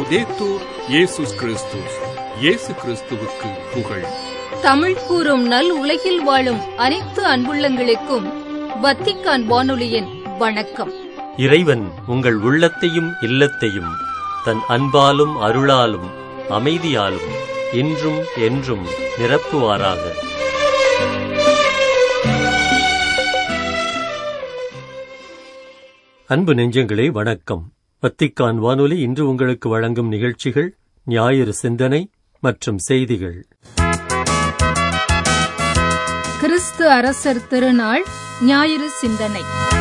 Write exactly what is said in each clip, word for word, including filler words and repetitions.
லௌதேத்தூர் இயேசுஸ் கிறிஸ்துஸ். இயேசு கிறிஸ்துவுக்கு புகழ். தமிழ் கூறும் நல் உலகில் வாழும் அனைத்து அன்புள்ளங்களுக்கும் வத்திக்கான் வானொலியின் வணக்கம். இறைவன் உங்கள் உள்ளத்தையும் இல்லத்தையும் தன் அன்பாலும் அருளாலும் அமைதியாலும் இன்றும் என்றும் நிரப்புவாராக. அன்பு நெஞ்சங்களே, வணக்கம். வத்திக்கான் வானொலி இன்று உங்களுக்கு வழங்கும் நிகழ்ச்சிகள் ஞாயிறு சிந்தனை மற்றும் செய்திகள். கிறிஸ்து அரசர் திருநாள் ஞாயிறு சிந்தனை.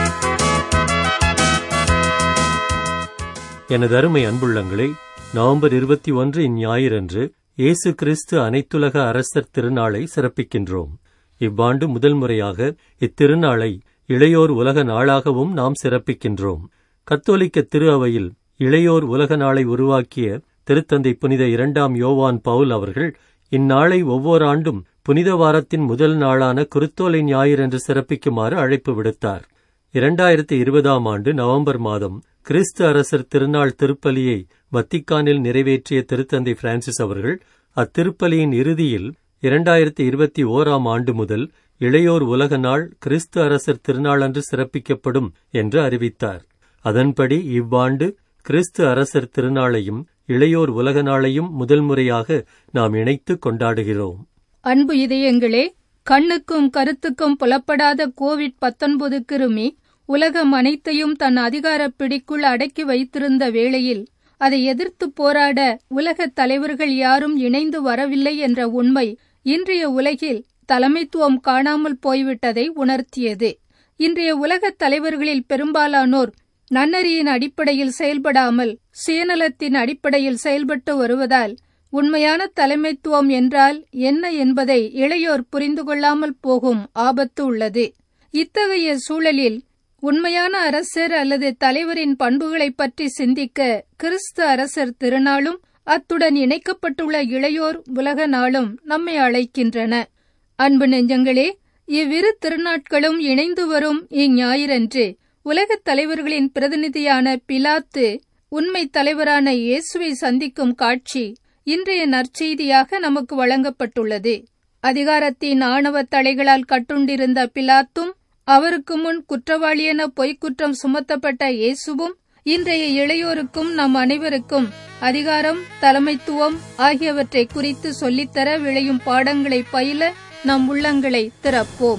எனது அருமை அன்புள்ளங்களே, நவம்பர் இருபத்தி ஒன்று இந்ஞாயிறன்று இயேசு கிறிஸ்து அனைத்துலக அரசர் திருநாளை சிறப்பிக்கின்றோம். இவ்வாண்டு முதல் முறையாக இத்திருநாளை இளையோர் உலக நாளாகவும் நாம் சிறப்பிக்கின்றோம். கத்தோலிக்க திரு அவையில் இளையோர் உலக நாளை உருவாக்கிய திருத்தந்தை புனித இரண்டாம் யோவான் பவுல் அவர்கள் இந்நாளை ஒவ்வொரு ஆண்டும் புனித வாரத்தின் முதல் நாளான குருத்தோலை ஞாயிறு என்று சிறப்பிக்குமாறு அழைப்பு விடுத்தார். இரண்டாயிரத்தி இருபதாம் ஆண்டு நவம்பர் மாதம் கிறிஸ்து அரசர் திருநாள் திருப்பலியை வத்திக்கானில் நிறைவேற்றிய திருத்தந்தை பிரான்சிஸ் அவர்கள் அத்திருப்பலியின் இறுதியில் இரண்டாயிரத்தி இருபத்தி ஓராம் ஆண்டு முதல் இளையோர் உலக நாள் கிறிஸ்து அரசர் திருநாளன்று சிறப்பிக்கப்படும் என்று அறிவித்தார். அதன்படி இவ்வாண்டு கிறிஸ்து அரசர் திருநாளையும் இளையோர் உலக நாளையும் முதல் முறையாக நாம் இணைத்து கொண்டாடுகிறோம். அன்பு இதயங்களே, கண்ணுக்கும் கருத்துக்கும் புலப்படாத கோவிட் பத்தொன்பது கிருமி உலகம் அனைத்தையும் தன் அதிகார பிடிக்குள் அடக்கி வைத்திருந்த வேளையில் அதை எதிர்த்து போராட உலக தலைவர்கள் யாரும் இணைந்து வரவில்லை என்ற உண்மை இன்றைய உலகில் தலைமைத்துவம் காணாமல் போய்விட்டதை உணர்த்தியது. இன்றைய உலக தலைவர்களில் பெரும்பாலானோர் நன்னறியின் அடிப்படையில் செயல்படாமல் சுயநலத்தின் அடிப்படையில் செயல்பட்டு வருவதால் உண்மையான தலைமைத்துவம் என்றால் என்ன என்பதை இளையோர் புரிந்து கொள்ளாமல் போகும் ஆபத்து உள்ளது. இத்தகைய சூழலில் உண்மையான அரசர் அல்லது தலைவரின் பண்புகளை பற்றி சிந்திக்க கிறிஸ்து அரசர் திருநாளும் அத்துடன் இணைக்கப்பட்டுள்ள இளையோர் உலக நாளும் நம்மை அழைக்கின்றன. அன்பு நெஞ்சங்களே, இவ்விரு திருநாட்களும் இணைந்து வரும் இஞ்ஞாயிறன்று உலகத் தலைவர்களின் பிரதிநிதியான பிலாத்து உண்மை தலைவரான இயேசுவை சந்திக்கும் காட்சி இன்றைய நற்செய்தியாக நமக்கு வழங்கப்பட்டுள்ளது. அதிகாரத்தின் ஆணவ தலைகளால் கட்டுண்டிருந்த பிலாத்தும் அவருக்கு முன் குற்றவாளி என பொய்க்குற்றம் சுமத்தப்பட்ட இயேசுவும் இன்றைய இளையோருக்கும் நம் அனைவருக்கும் அதிகாரம், தலைமைத்துவம் ஆகியவற்றை குறித்து சொல்லித்தர விளையும் பாடங்களை பயில நம் உள்ளங்களை திறப்போம்.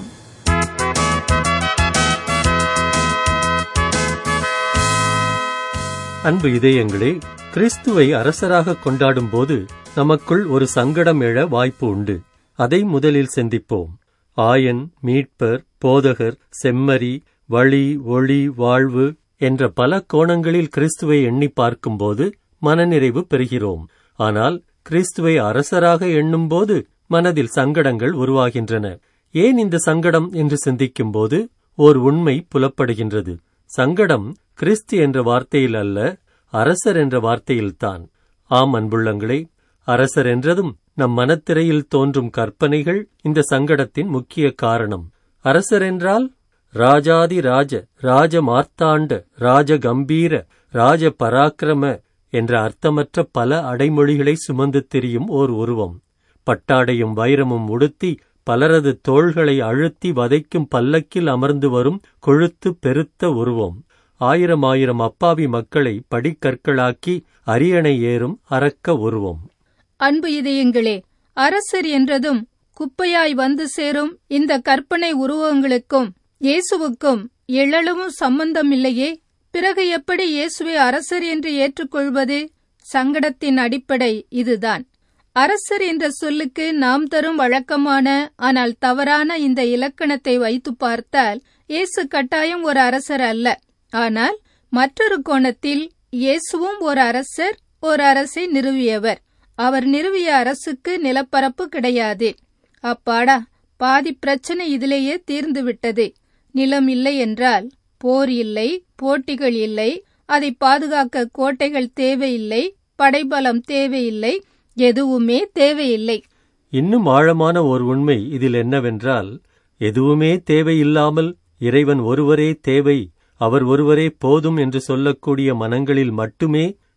அன்பு இதயங்களே, கிறிஸ்துவை அரசராக கொண்டாடும் போது நமக்குள் ஒரு சங்கடம் எழ வாய்ப்பு உண்டு. அதை முதலில் சிந்திப்போம். ஆயன், மீட்பர், போதகர், செம்மறி, வழி, ஒளி, வாழ்வு என்ற பல கோணங்களில் கிறிஸ்துவை எண்ணி பார்க்கும்போது மனநிறைவு பெறுகிறோம். ஆனால் கிறிஸ்துவை அரசராக எண்ணும்போது மனதில் சங்கடங்கள் உருவாகின்றன. ஏன் இந்த சங்கடம் என்று சிந்திக்கும்போது ஓர் உண்மை புலப்படுகின்றது. சங்கடம் கிறிஸ்து என்ற வார்த்தையில் அல்ல, அரசர் என்ற வார்த்தையில்தான். ஆம் அன்புள்ளங்களே, அரசர் என்றதும் நம் மனத்திரையில் தோன்றும் கற்பனைகள் இந்த சங்கடத்தின் முக்கிய காரணம். அரசர் என்றால் ராஜாதி ராஜ, ராஜ மார்த்தாண்ட, ராஜ கம்பீர, ராஜ பராக்கிரம என்ற அர்த்தமற்ற பல அடைமொழிகளை சுமந்து திரியும் ஓர் உருவம். பட்டாடையும் வைரமும் உடுத்தி பலரது தோள்களை அழுத்தி வதைக்கும் பல்லக்கில் அமர்ந்து வரும் கொழுத்து பெருத்த உருவம். ஆயிரம் ஆயிரம் அப்பாவி மக்களை படிக்கற்களாக்கி அரியணை ஏறும் அரக்க உருவம். அன்பு இதயங்களே, அரசர் என்றதும் குப்பையாய் வந்து சேரும் இந்த கற்பனை உருவங்களுக்கும் இயேசுவுக்கும் எழளவும் சம்பந்தமில்லையே. பிறகு எப்படி இயேசுவை அரசர் என்று ஏற்றுக்கொள்வது? சங்கடத்தின் அடிப்படை இதுதான். அரசர் என்ற சொல்லுக்கு நாம் தரும் வழக்கமான ஆனால் தவறான இந்த இலக்கணத்தை வைத்து பார்த்தால் இயேசு கட்டாயம் ஒரு அரசர் அல்ல. ஆனால் மற்றொரு கோணத்தில் இயேசுவும் ஒரு அரசர், ஒரு அரசை நிறுவியவர். அவர் நிறுவிய அரசுக்கு நிலப்பரப்பு கிடையாது. அப்பாடா, பாதி பிரச்சனை இதிலேயே தீர்ந்துவிட்டது. நிலம் இல்லை என்றால் போர் இல்லை, போட்டிகள் இல்லை, அதை பாதுகாக்க கோட்டைகள் தேவையில்லை, படைபலம் தேவையில்லை, எதுவுமே தேவையில்லை. இன்னும் ஆழமான ஓர் உண்மை இதில் என்னவென்றால், எதுவுமே தேவையில்லாமல் இறைவன் ஒருவரே தேவை, அவர் ஒருவரே போதும் என்று சொல்லக்கூடிய மனங்களில் மட்டுமே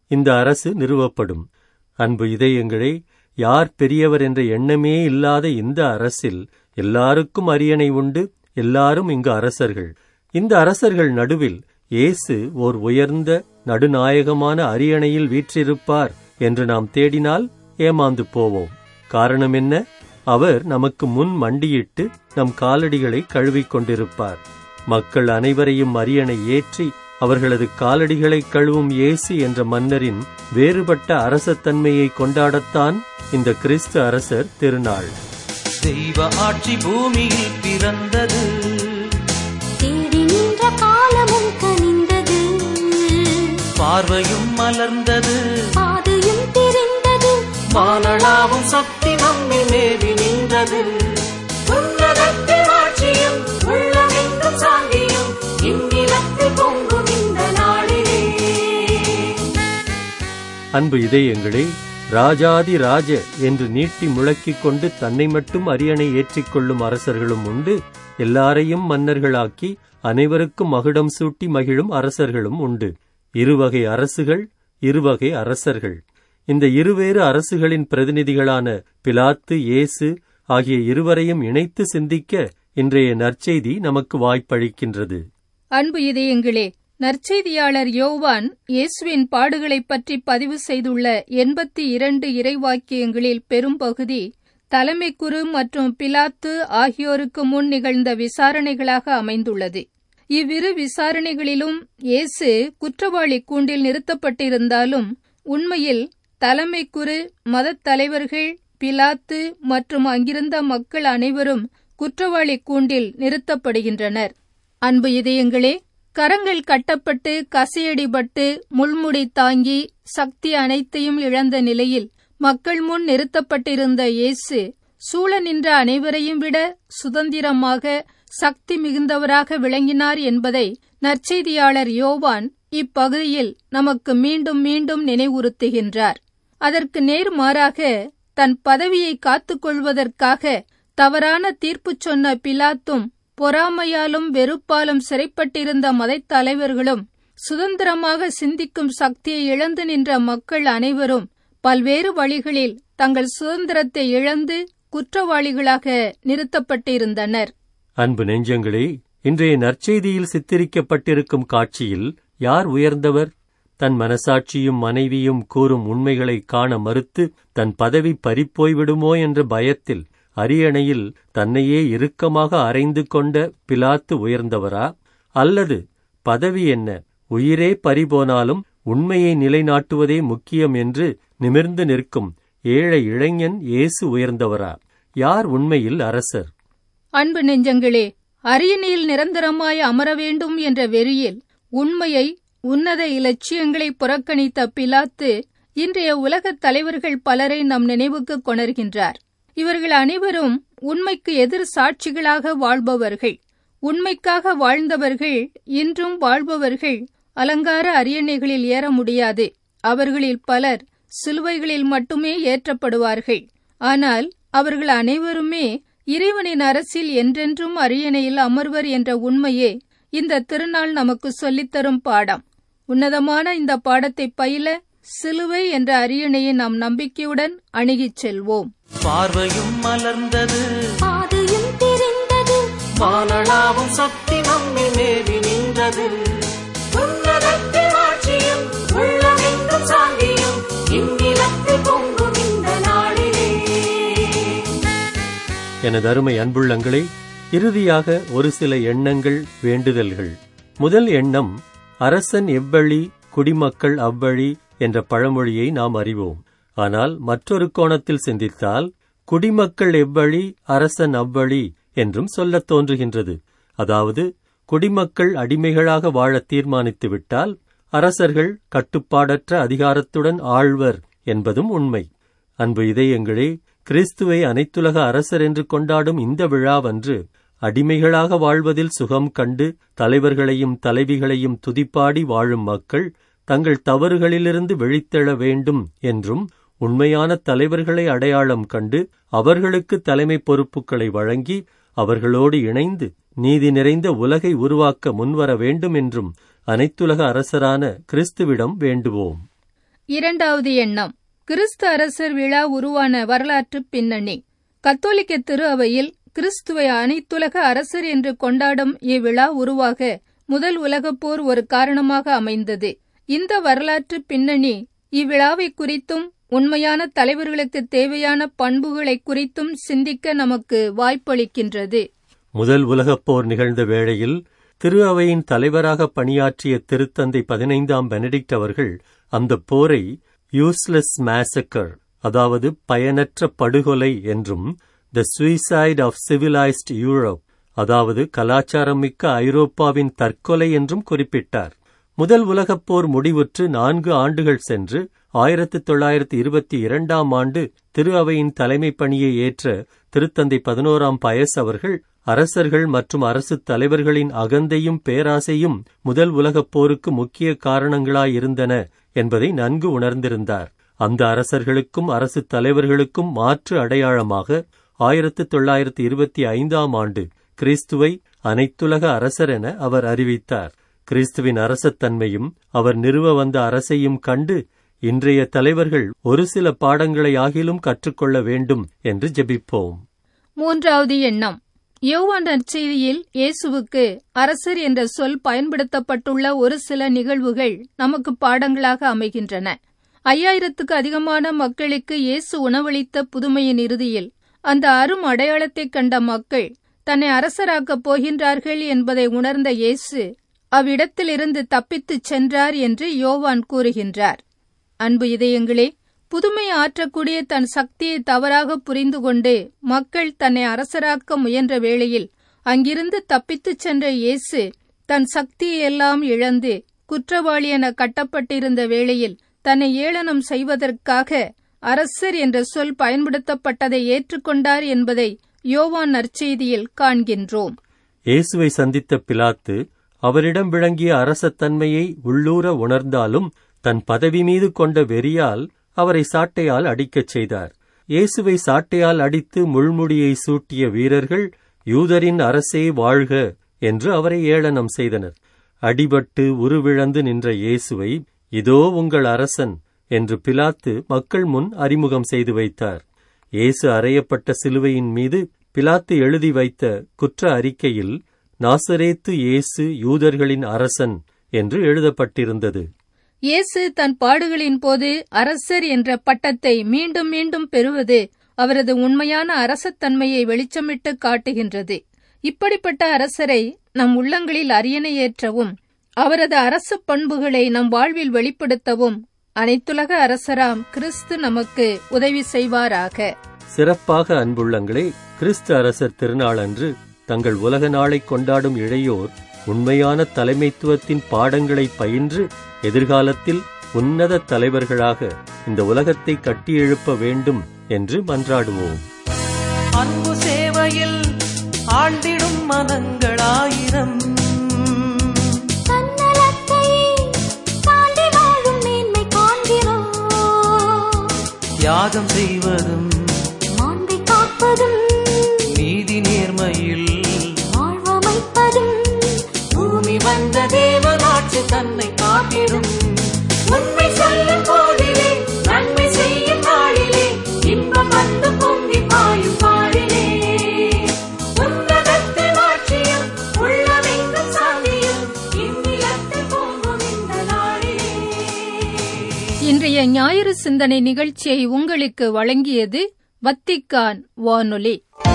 இந்த அரசு நிறுவப்படும். அன்பு இதயங்களே, யார் பெரியவர் என்ற எண்ணமே இல்லாத இந்த அரசில் எல்லாருக்கும் அரியணை உண்டு, எல்லாரும் இங்கு அரசர்கள். இந்த அரசர்கள் நடுவில் இயேசு ஓர் உயர்ந்த நடுநாயகமான அரியணையில் வீற்றிருப்பார் என்று நாம் தேடினால் ஏமாந்து போவோம். காரணம் என்ன? அவர் நமக்கு முன் மண்டியிட்டு நம் காலடிகளை கழுவிக் கொண்டிருப்பார். மக்கள் அனைவரையும் அரியணை ஏற்றி அவர்களது காலடிகளை கழுவும் இயேசு என்ற மன்னரின் வேறுபட்ட அரசத்தன்மையை கொண்டாடத்தான் இந்த கிறிஸ்து அரசர் திருநாள். தெய்வ ஆட்சி பூமியில் பிறந்தது, தேடி நின்ற காலமும் கனிந்தது, பார்வையும் மலர்ந்தது, பாதையும் தெரிந்தது, வானளாவும் சக்தி நம்மில் மேவி நின்றது. உன்னதத்தின் ஆட்சியும் உள்ளமெங்கும் சாந்தியும் இந்நிலத்தில் பொங்கும் இந்த நாளிலே. அன்பு இதயங்களே, ராஜாதி ராஜ என்று நீட்டி முழக்கிக் கொண்டு தன்னை மட்டும் அரியணை ஏற்றிக்கொள்ளும் அரசர்களும் உண்டு. எல்லாரையும் மன்னர்களாக்கி அனைவருக்கும் மகுடம் சூட்டி மகிழும் அரசர்களும் உண்டு. இருவகை அரசுகள், இருவகை அரசர்கள். இந்த இருவேறு அரசுகளின் பிரதிநிதிகளான பிலாத்து, இயேசு ஆகிய இருவரையும் இணைத்து சிந்திக்க இன்றைய நற்செய்தி நமக்கு வாய்ப்பளிக்கின்றது. அன்பு இதயங்களே, நற்செய்தியாளர் யோவான் இயேசுவின் பாடுகளைப் பற்றி பதிவு செய்துள்ள எண்பத்தி இரண்டு இறைவாக்கியங்களில் பெரும்பகுதி தலைமை குரு மற்றும் பிலாத்து ஆகியோருக்கு முன் நிகழ்ந்த விசாரணைகளாக அமைந்துள்ளது. இவ்விரு விசாரணைகளிலும் இயேசு குற்றவாளி கூண்டில் நிறுத்தப்பட்டிருந்தாலும் உண்மையில் தலைமை குரு, மதத் தலைவர்கள், பிலாத்து மற்றும் அங்கிருந்த மக்கள் அனைவரும் குற்றவாளி கூண்டில் நிறுத்தப்படுகின்றனர். அன்பு இதயங்களே, கரங்கள் கட்டப்பட்டு கசையடிபட்டு முள்முடி தாங்கி சக்தி அனைத்தையும் இழந்த நிலையில் மக்கள் முன் நிறுத்தப்பட்டிருந்த இயேசு சூழ நின்ற அனைவரையும் விட சுதந்திரமாக சக்தி மிகுந்தவராக விளங்கினார் என்பதை நற்செய்தியாளர் யோவான் இப்பகுதியில் நமக்கு மீண்டும் மீண்டும் நினைவுறுத்துகின்றார். அதற்கு நேர்மாறாக தன் பதவியை காத்துக் கொள்வதற்காக தவறான தீர்ப்பு சொன்ன பிலாத்தும் பொறாமையாலும் வெறுப்பாலும் சிறைப்பட்டிருந்த மதத் தலைவர்களும் சுதந்திரமாக சிந்திக்கும் சக்தியை இழந்து நின்ற மக்கள் அனைவரும் பல்வேறு வழிகளில் தங்கள் சுதந்திரத்தை இழந்து குற்றவாளிகளாக நிறுத்தப்பட்டிருந்தனர். அன்பு நெஞ்சங்களே, இன்றைய நற்செய்தியில் சித்தரிக்கப்பட்டிருக்கும் காட்சியில் யார் உயர்ந்தவர்? தன் மனசாட்சியும் மனைவியும் கூறும் உண்மைகளை காண மறுத்து தன் பதவி பறிப்போய்விடுமோ என்ற பயத்தில் அரியணையில் தன்னையே இறுக்கமாக அறைந்து கொண்ட பிலாத்து உயர்ந்தவரா? அல்லது பதவி என்ன, உயிரே பறிபோனாலும் உண்மையை நிலைநாட்டுவதே முக்கியம் என்று நிமிர்ந்து நிற்கும் ஏழை இளைஞன் இயேசு உயர்ந்தவரா? யார் உண்மையில் அரசர்? அன்பு நெஞ்சங்களே, அரியணையில் நிரந்தரமாய் அமர வேண்டும் என்ற வெறியில் உண்மையை, உன்னத இலட்சியங்களை புறக்கணித்த பிலாத்து இன்றைய உலகத் தலைவர்கள் பலரை நம் நினைவுக்கு கொணர்கின்றார். இவர்கள் அனைவரும் உண்மைக்கு எதிர் சாட்சிகளாக வாழ்பவர்கள். உண்மைக்காக வாழ்ந்தவர்கள், இன்றும் வாழ்பவர்கள் அலங்கார அரியணைகளில் ஏற முடியாது. அவர்களில் பலர் சிலுவைகளில் மட்டுமே ஏற்றப்படுவார்கள். ஆனால் அவர்கள் அனைவருமே இறைவனின் அரசில் என்றென்றும் அரியணையில் அமர்வர் என்ற உண்மையே இந்த திருநாள் நமக்கு சொல்லித்தரும் பாடம். உன்னதமான இந்த பாடத்தை பயில சிலுவை என்ற அரியணையை நாம் நம்பிக்கையுடன் அணுகிச் செல்வோம். பார்வையும் மலர்ந்தது, பாதையும் தெரிந்தது, வானளாவும் சக்தி நம்மில் மேவி நின்றது. உன்னதத்தின் ஆட்சியும் உள்ளமெங்கும் சாந்தியும் இந்நிலத்தில் பொங்கும் இந்த நாளிலே. எனது அருமை அன்புள்ளங்களே, இறுதியாக ஒரு சில எண்ணங்கள், வேண்டுதல்கள். முதல் எண்ணம், அரசன் எவ்வழி குடிமக்கள் அவ்வழி என்ற பழமொழியை நாம் அறிவோம். ஆனால் மற்றொரு கோணத்தில் சிந்தித்தால் குடிமக்கள் எவ்வழி அரசன் அவ்வழி என்றும் சொல்லத் தோன்றுகின்றது. அதாவது குடிமக்கள் அடிமைகளாக வாழ தீர்மானித்து விட்டால் அரசர்கள் கட்டுப்பாடற்ற அதிகாரத்துடன் ஆழ்வர் என்பதும் உண்மை. அன்பு இதயங்களே, கிறிஸ்துவை அனைத்துலக அரசர் என்று கொண்டாடும் இந்த விழாவன்று அடிமைகளாக வாழ்வதில் சுகம் கண்டு தலைவர்களையும் தலைவிகளையும் துதிப்பாடி வாழும் மக்கள் தங்கள் தவறுகளிலிருந்து விழித்தெழ வேண்டும் என்றும் உண்மையான தலைவர்களை அடையாளம் கண்டு அவர்களுக்கு தலைமை பொறுப்புகளை வழங்கி அவர்களோடு இணைந்து நீதி நிறைந்த உலகை உருவாக்க முன்வர வேண்டும் என்றும் அனைத்துலக அரசரான கிறிஸ்துவிடம் வேண்டுவோம். இரண்டாவது எண்ணம், கிறிஸ்து அரசர் விழா உருவான வரலாற்று பின்னணி. கத்தோலிக்க திரு அவையில் கிறிஸ்துவை அனைத்துலக அரசர் என்று கொண்டாடும் இவ்விழா உருவாக முதல் உலகப் போர் ஒரு காரணமாக அமைந்தது. இந்த வரலாற்று பின்னணி இவ்விழாவை குறித்தும் உண்மையான தலைவர்களுக்கு தேவையான பண்புகளை குறித்தும் சிந்திக்க நமக்கு வாய்ப்பளிக்கின்றது. முதல் உலகப் போர் நிகழ்ந்த வேளையில் திரு அவையின் தலைவராக பணியாற்றிய திருத்தந்தை பதினைந்தாம் பெனடிக்ட் அவர்கள் அந்த போரை யூஸ்லெஸ் மேசக்கர், அதாவது பயனற்ற படுகொலை என்றும், the suicide of civilised Europe, அதாவது கலாச்சாரமிக்க ஐரோப்பாவின் தற்கொலை என்றும் குறிப்பிட்டார். முதல் உலகப் போர் முடிவுற்று நான்கு ஆண்டுகள் சென்று ஆயிரத்து தொள்ளாயிரத்து இருபத்தி இரண்டாம் ஆண்டு திரு அவையின் தலைமை பணியை ஏற்ற திருத்தந்தை பதினோராம் பயஸ் அவர்கள் அரசர்கள் மற்றும் அரசு தலைவர்களின் அகந்தையும் பேராசையும் முதல் உலகப் போருக்கு முக்கிய காரணங்களாயிருந்தன என்பதை நன்கு உணர்ந்திருந்தார். அந்த அரசர்களுக்கும் அரசு தலைவர்களுக்கும் மாற்று அடையாளமாக ஆயிரத்து தொள்ளாயிரத்து இருபத்தி ஐந்தாம் ஆண்டு கிறிஸ்துவை அனைத்துலக அரசர் என அவர் அறிவித்தார். கிறிஸ்துவின் அரசத்தன்மையும் அவர் நிறுவ வந்த அரசையும் கண்டு இன்றைய தலைவர்கள் ஒரு சில பாடங்களை ஆகிலும் கற்றுக்கொள்ள வேண்டும் என்று ஜெபிப்போம். மூன்றாவது எண்ணம், யோவான் நற்செய்தியில் இயேசுவுக்கு அரசர் என்ற சொல் பயன்படுத்தப்பட்டுள்ள ஒரு சில நிகழ்வுகள் நமக்கு பாடங்களாக அமைகின்றன. ஐயாயிரத்துக்கு அதிகமான மக்களுக்கு இயேசு உணவளித்த புதுமையின் இறுதியில் அந்த அரும் அடையாளத்தைக் கண்ட மக்கள் தன்னை அரசராக்கப் போகின்றார்கள் என்பதை உணர்ந்த இயேசு அவ்விடத்திலிருந்து தப்பித்துச் சென்றார் என்று யோவான் கூறுகின்றார். அன்பு இதயங்களே, புதுமை ஆற்றக்கூடிய தன் சக்தியை தவறாக புரிந்து கொண்டு மக்கள் தன்னை அரசராக்க முயன்ற வேளையில் அங்கிருந்து தப்பித்துச் சென்ற இயேசு தன் சக்தியெல்லாம் இழந்து குற்றவாளி என கட்டப்பட்டிருந்த வேளையில் தன்னை ஏளனம் செய்வதற்காக அரசர் என்ற சொல் பயன்படுத்தப்பட்டதை ஏற்றுக்கொண்டார் என்பதை யோவான் நற்செய்தியில் காண்கின்றோம். இயேசுவை சந்தித்த பிலாத்து அவரிடம் விளங்கிய அரசத்தன்மையை உள்ளூர உணர்ந்தாலும் தன் பதவி மீது கொண்ட வெறியால் அவரை சாட்டையால் அடிக்கச் செய்தார். இயேசுவை சாட்டையால் அடித்து முள்முடியை சூட்டிய வீரர்கள் யூதரின் அரசே வாழ்க என்று அவரை ஏளனம் செய்தனர். அடிபட்டு உருவிழந்து நின்ற இயேசுவை இதோ உங்கள் அரசன் என்று பிலாத்து மக்கள் முன் அறிமுகம் செய்து வைத்தார். இயேசு அறையப்பட்ட சிலுவையின் மீது பிலாத்து எழுதி வைத்த குற்ற அறிக்கையில் நாசரேத்து இயேசு யூதர்களின் அரசன் என்று எழுதப்பட்டிருந்தது. இயேசு தன் பாடுகளின் போது அரசர் என்ற பட்டத்தை மீண்டும் மீண்டும் பெறுவது அவரது உண்மையான அரசத்தன்மையை வெளிச்சமிட்டு காட்டுகின்றது. இப்படிப்பட்ட அரசரை நம் உள்ளங்களில் அரியணை ஏற்றவும் அவரது அரச பண்புகளை நம் வாழ்வில் வெளிப்படுத்தவும் அனைத்துலக அரசராம் கிறிஸ்து நமக்கு உதவி செய்வாராக. சிறப்பாக அன்புள்ளங்களே, கிறிஸ்து அரசர் திருநாளன்று தங்கள் உலக நாளை கொண்டாடும் இளையோர் உண்மையான தலைமைத்துவத்தின் பாடங்களை பயின்று எதிர்காலத்தில் உன்னத தலைவர்களாக இந்த உலகத்தை கட்டியெழுப்ப வேண்டும் என்று மன்றாடுவோம். அன்பு சேவையில் ஆண்டிடும் மனங்களாயிரம் தியாகம் செய்வதும் மாண்பை காப்பதும் நீதி நேர்மையில் வாழ்வமைப்பதும் பூமி வந்த தேவனாட்சி தன்னை காட்டிடும் உண்மை சொல்லும் போதிலே நன்மை செய்யும் நாளிலே இன்பம் வந்து பொங்கி பாயும் பாடிலே உன்னதத்தின் ஆட்சியும் உள்ளமெங்கும் சாந்தியும் இந்நிலத்தில் பொங்கும் இந்த நாளிலே. இன்றைய ஞாயிறு சிந்தனை நிகழ்ச்சியை உங்களுக்கு வழங்கியது வத்திக்கான் வானொலி.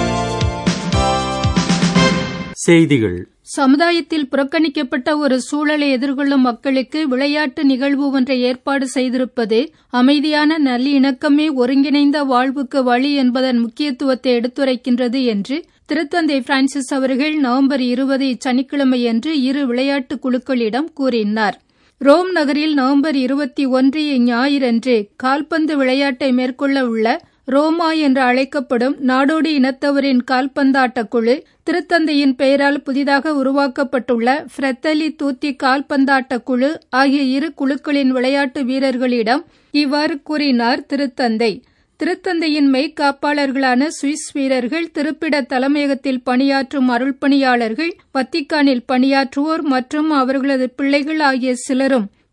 செய்திகள். சமுதாயத்தில் புறக்கணிக்கப்பட்ட ஒரு சூழலை எதிர்கொள்ளும் மக்களுக்கு விளையாட்டு நிகழ்வு ஒன்றை ஏற்பாடு செய்திருப்பது அமைதியான நல்லிணக்கமே ஒருங்கிணைந்த வாழ்வுக்கு வழி என்பதன் முக்கியத்துவத்தை எடுத்துரைக்கின்றது என்று திருத்தந்தை பிரான்சிஸ் அவர்கள் நவம்பர் இருபது சனிக்கிழமையன்று இரு விளையாட்டு குழுக்களிடம் கூறினார். ரோம் நகரில் நவம்பர் இருபத்தி ஒன்று ஞாயிறன்று கால்பந்து விளையாட்டை மேற்கொள்ள உள்ள ரோமா என்று அழைக்கப்படும் நாடோடி இனத்தவரின் கால்பந்தாட்ட குழு திருத்தந்தையின் பெயரால் புதிதாக உருவாக்கப்பட்டுள்ள ஃப்ரெத்தலி தூத்தி கால்பந்தாட்ட குழு ஆகிய இரு குழுக்களின் விளையாட்டு வீரர்களிடம் இவ்வாறு கூறினார் திருத்தந்தை. திருத்தந்தையின் மெய்காப்பாளர்களான சுவிஸ் வீரர்கள், திருப்பிட தலைமையகத்தில் பணியாற்றும் அருள்பணியாளர்கள், வத்திக்கானில் பணியாற்றுவோர் மற்றும் அவர்களது பிள்ளைகள் ஆகிய சிலரும்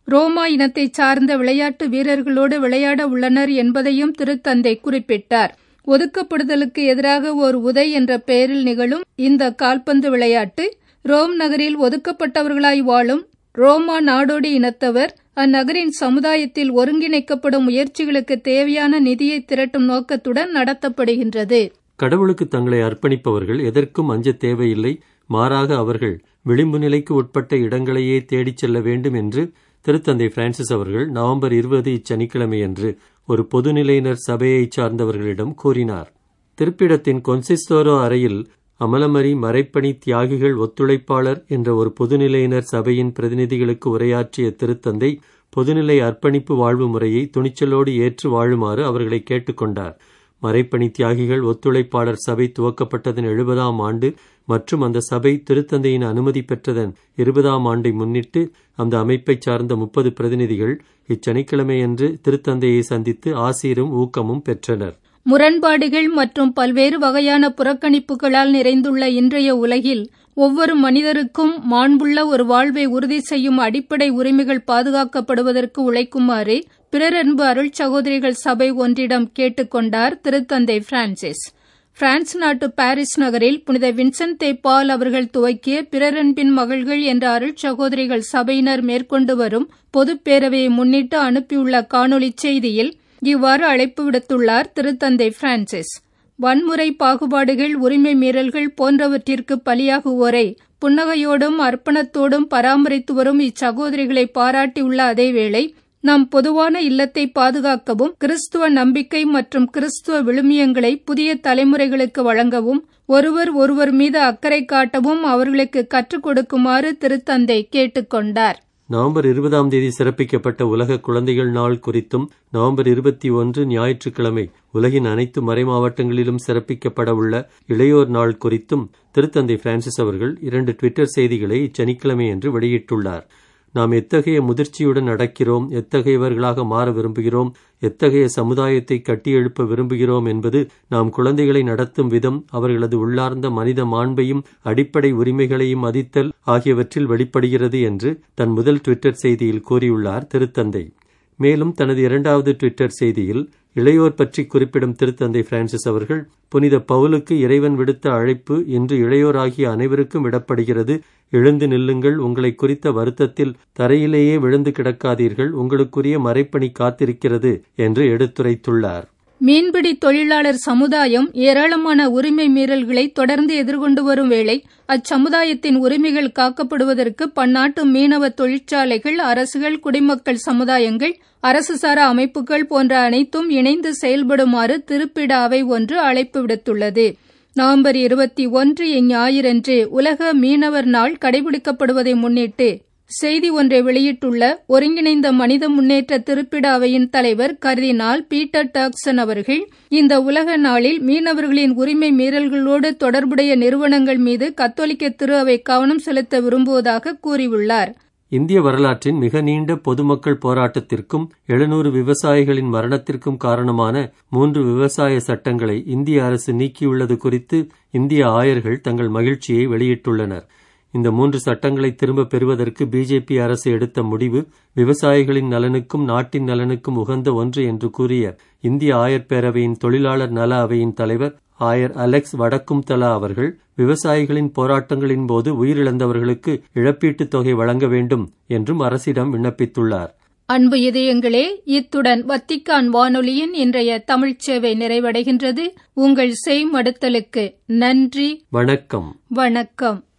ரோமா இனத்தை சார்ந்த விளையாட்டு வீரர்களோடு விளையாட உள்ளனர் என்பதையும் திருத்தந்தை குறிப்பிட்டார். ஒதுக்கப்படுதலுக்கு எதிராக ஓர் உதை என்ற பெயரில் நிகழும் இந்த கால்பந்து விளையாட்டு ரோம் நகரில் ஒதுக்கப்பட்டவர்களாய் வாழும் ரோமா நாடோடி இனத்தவர் அந்நகரின் சமுதாயத்தில் ஒருங்கிணைக்கப்படும் முயற்சிகளுக்கு தேவையான நிதியை திரட்டும் நோக்கத்துடன் நடத்தப்படுகின்றது. கடவுளுக்கு தங்களை அர்ப்பணிப்பவர்கள் எதற்கும் அஞ்ச தேவையில்லை, மாறாக அவர்கள் விளிம்பு நிலைக்கு உட்பட்ட இடங்களையே தேடிச் செல்ல வேண்டும் என்று திருத்தந்தை பிரான்சிஸ் அவர்கள் நவம்பர் இருபது இச்சனிக்கிழமையன்று ஒரு பொதுநிலையினர் சபையைச் சார்ந்தவர்களிடம் கூறினார். திருப்பிடத்தின் கொன்சிஸ்டோரோ அறையில் அமலமரி மறைப்பணி தியாகிகள் ஒத்துழைப்பாளர் என்ற ஒரு பொதுநிலையினர் சபையின் பிரதிநிதிகளுக்கு உரையாற்றிய திருத்தந்தை பொதுநிலை அர்ப்பணிப்பு வாழ்வு முறையை துணிச்சலோடு ஏற்று வாழுமாறு அவர்களை கேட்டுக்கொண்டார். மறைப்பணி தியாகிகள் ஒத்துழைப்பாளர் சபை துவக்கப்பட்டதன் எழுபதாம் ஆண்டு மற்றும் அந்த சபை திருத்தந்தையின் அனுமதி பெற்றதன் இருபதாம் ஆண்டை முன்னிட்டு அந்த அமைப்பை சார்ந்த முப்பது பிரதிநிதிகள் இச்சனிக்கிழமையன்று திருத்தந்தையை சந்தித்து ஆசீரும் ஊக்கமும் பெற்றனர். முரண்பாடுகள் மற்றும் பல்வேறு வகையான புறக்கணிப்புகளால் நிறைந்துள்ள இன்றைய உலகில் ஒவ்வொரு மனிதருக்கும் மாண்புள்ள ஒரு வாழ்வை உறுதி செய்யும் அடிப்படை உரிமைகள் பாதுகாக்கப்படுவதற்கு உழைக்குமாறு பிறரன்பு அருள் சகோதரிகள் சபை ஒன்றிடம் கேட்டுக்கொண்டார் திருத்தந்தை பிரான்சிஸ். பிரான்ஸ் நாட்டு பாரிஸ் நகரில் புனித வின்சென்ட் பால் அவர்கள் துவக்கிய பிறரன்பின் மகள்கள் என்ற அருள் சகோதரிகள் சபையினர் மேற்கொண்டு வரும் பொதுப் பேரவையை முன்னிட்டு அனுப்பியுள்ள காணொலி செய்தியில் இவ்வாறு அழைப்பு விடுத்துள்ளார் திருத்தந்தை பிரான்சிஸ். வன்முறை, பாகுபாடுகள், உரிமை மீறல்கள் போன்றவற்றிற்கு பலியாகுவோரை புன்னகையோடும் அர்ப்பணத்தோடும் பராமரித்து வரும் இச்சகோதரிகளை பாராட்டியுள்ள அதேவேளை நம் பொதுவான இல்லத்தை பாதுகாக்கவும் கிறிஸ்துவ நம்பிக்கை மற்றும் கிறிஸ்துவ விழுமியங்களை புதிய தலைமுறைகளுக்கு வழங்கவும் ஒருவர் ஒருவர் மீது அக்கறை காட்டவும் அவர்களுக்கு கற்றுக் கொடுக்குமாறு திருத்தந்தை கேட்டுக்கொண்டார். நவம்பர் இருபதாம் தேதி சிறப்பிக்கப்பட்ட உலக குழந்தைகள் நாள் குறித்தும் நவம்பர் இருபத்தி ஒன்று ஞாயிற்றுக்கிழமை உலகின் அனைத்து மறைமாவட்டங்களிலும் சிறப்பிக்கப்பட உள்ள இளையோர் நாள் குறித்தும் திருத்தந்தை பிரான்சிஸ் அவர்கள் இரண்டு ட்விட்டர் செய்திகளை இச்சனிக்கிழமை என்று வெளியிட்டுள்ளார். நாம் எத்தகைய முதிர்ச்சியுடன் நடக்கிறோம், எத்தகையவர்களாக மாற விரும்புகிறோம், எத்தகைய சமுதாயத்தை கட்டியெழுப்ப விரும்புகிறோம் என்பது நாம் குழந்தைகளை நடத்தும் விதம், அவர்களது உள்ளார்ந்த மனித மாண்பையும் அடிப்படை உரிமைகளையும் மதித்தல் ஆகியவற்றில் வெளிப்படுகிறது என்று தன் முதல் ட்விட்டர் செய்தியில் கூறியுள்ளார் திருத்தந்தை. மேலும் தனது இரண்டாவது ட்விட்டர் செய்தியில் இளையோர் பற்றி குறிப்பிடும் திருத்தந்தை பிரான்சிஸ் அவர்கள், புனித பவுலுக்கு இறைவன் விடுத்த அழைப்பு இன்று இளையோராகிய அனைவருக்கும் விடப்படுகிறது. எழுந்து நில்லுங்கள், உங்களை குறித்த வருத்தத்தில் தரையிலேயே விழுந்து கிடக்காதீர்கள், உங்களுக்குரிய மறைப்பணி காத்திருக்கிறது என்று எடுத்துரைத்துள்ளார். மீன்பிடி தொழிலாளர் சமுதாயம் ஏராளமான உரிமை மீறல்களை தொடர்ந்து எதிர்கொண்டு வரும் வேளை அச்சமுதாயத்தின் உரிமைகள் காக்கப்படுவதற்கு பன்னாட்டு மீனவ தொழிற்சாலைகள், அரசுகள், குடிமக்கள் சமுதாயங்கள், அரசு சாரா அமைப்புகள் போன்ற அனைத்தும் இணைந்து செயல்படுமாறு திருப்பிட அவை ஒன்று அழைப்பு விடுத்துள்ளது. நவம்பர் இருபத்தி ஒன்று இஞ்ஞாயிறன்று உலக மீனவர் நாள் கடைபிடிக்கப்படுவதை முன்னிட்டு செய்தி ஒன்றை வெளியிட்டுள்ள ஒருங்கிணைந்த மனித முன்னேற்ற திருப்பிட அவையின் தலைவர் கர்தினால் பீட்டர் டர்க்சன் அவர்கள், இந்த உலக நாளில் மீனவர்களின் உரிமை மீறல்களோடு தொடர்புடைய நிறுவனங்கள் மீது கத்தோலிக்க திரு அவை கவனம் செலுத்த விரும்புவதாக கூறியுள்ளார். இந்திய வரலாற்றின் மிக நீண்ட பொதுமக்கள் போராட்டத்திற்கும் எழுநூறு விவசாயிகளின் மரணத்திற்கும் காரணமான மூன்று விவசாய சட்டங்களை இந்திய அரசு நீக்கியுள்ளது குறித்து இந்திய ஆயர்கள் தங்கள் மகிழ்ச்சியை வெளியிட்டுள்ளனர். இந்த மூன்று சட்டங்களை திரும்பப் பெறுவதற்கு பிஜேபி அரசு எடுத்த முடிவு விவசாயிகளின் நலனுக்கும் நாட்டின் நலனுக்கும் உகந்த ஒன்று என்று கூறிய இந்திய ஆயர் பேரவையின் தொழிலாளர் நல அவையின் தலைவர் ஆயர் அலெக்ஸ் வடக்கும்தலா அவர்கள், விவசாயிகளின் போராட்டங்களின் போது உயிரிழந்தவர்களுக்கு இழப்பீட்டுத் தொகை வழங்க வேண்டும் என்றும் அரசிடம் விண்ணப்பித்துள்ளார். அன்பு இதயங்களே, இத்துடன் வத்திக்கான் வானொலியின் இன்றைய தமிழ்ச் சேவை நிறைவடைகின்றது. உங்கள் செய்மடுத்தலுக்கு நன்றி. வணக்கம். வணக்கம்.